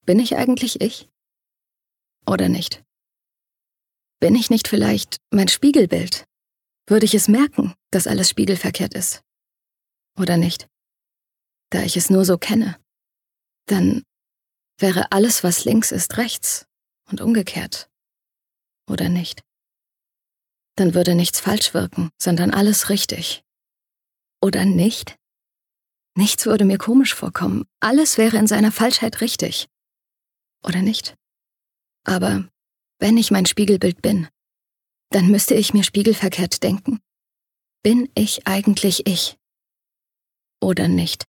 Bin ich eigentlich ich? Oder nicht? Bin ich nicht vielleicht mein Spiegelbild? Würde ich es merken, dass alles spiegelverkehrt ist? Oder nicht? Da ich es nur so kenne, dann wäre alles, was links ist, rechts und umgekehrt. Oder nicht? Dann würde nichts falsch wirken, sondern alles richtig. Oder nicht? Nichts würde mir komisch vorkommen. Alles wäre in seiner Falschheit richtig. Oder nicht? Aber wenn ich mein Spiegelbild bin, dann müsste ich mir spiegelverkehrt denken. Bin ich eigentlich ich? Oder nicht?